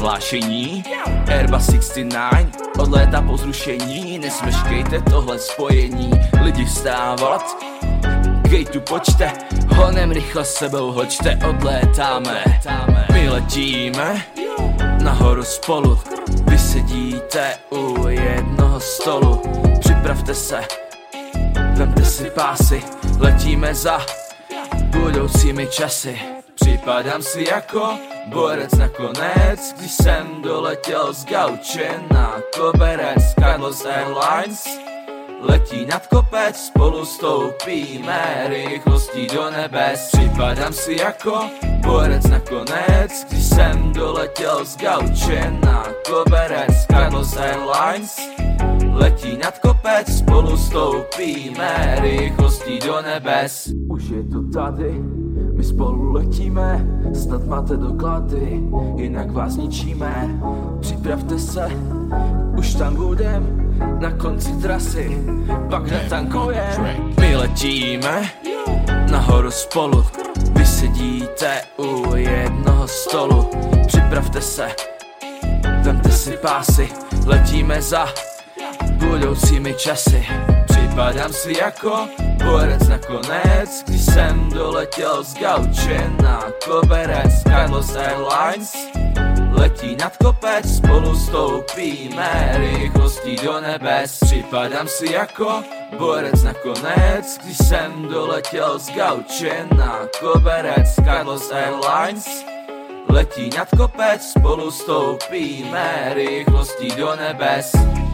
Hlášení Airbus 69 odlétá po zrušení, nesmeškejte tohle spojení. Lidi vstávat, gateu počte, honem rychle s sebou hoďte, odlétáme. My letíme nahoru spolu, vy sedíte u jednoho stolu. Připravte se, vemte si pásy, letíme za budoucími časy. Připadám si jako borec nakonec, když jsem doletěl z gauče na koberec. Carlos Airlines letí nad kopec, spolu stoupíme rychlostí do nebes. Připadám si jako borec nakonec, když jsem doletěl z gauče na koberec. Carlos Airlines letí nad kopec, spolu stoupíme rychlostí do nebes. Už je to tady, my spolu letíme, snad máte doklady, jinak vás ničíme. Připravte se, už tam budem, na konci trasy, pak natankujeme. My letíme nahoru spolu, vy sedíte u jednoho stolu. Připravte se, vemte si pásy, letíme za budoucími časy. Připadám si jako borec nakonec, když jsem doletěl z gauče na koberec. Carlos Airlines letí nad kopec, spolu stoupíme rychlostí do nebes. Připadám si jako borec nakonec, když jsem doletěl z gauče na koberec. Carlos Airlines letí nad kopec, spolu stoupíme rychlostí do nebes.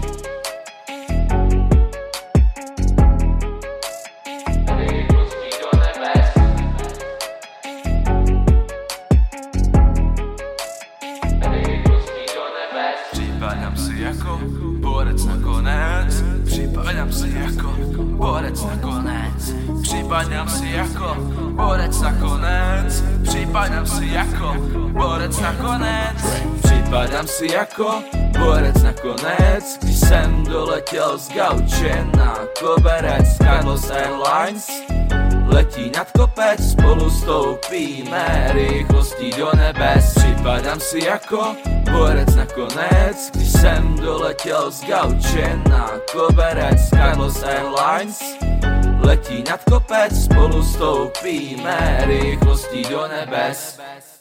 Připadám si jako borec nakonec, připadám si jako borec nakonec, připadám si jako borec nakonec, připadám si jako borec nakonec, připadám si jako borec nakonec, když jsem doletěl z gauče na koberec. Carlos Airlines letí nad kopec, spolu stoupíme rychlostí do nebes. Připadám si jako borec nakonec, když jsem doletěl z gauče na koberec. Carlos Airlines letí nad kopec, spolu stoupíme rychlostí do nebes.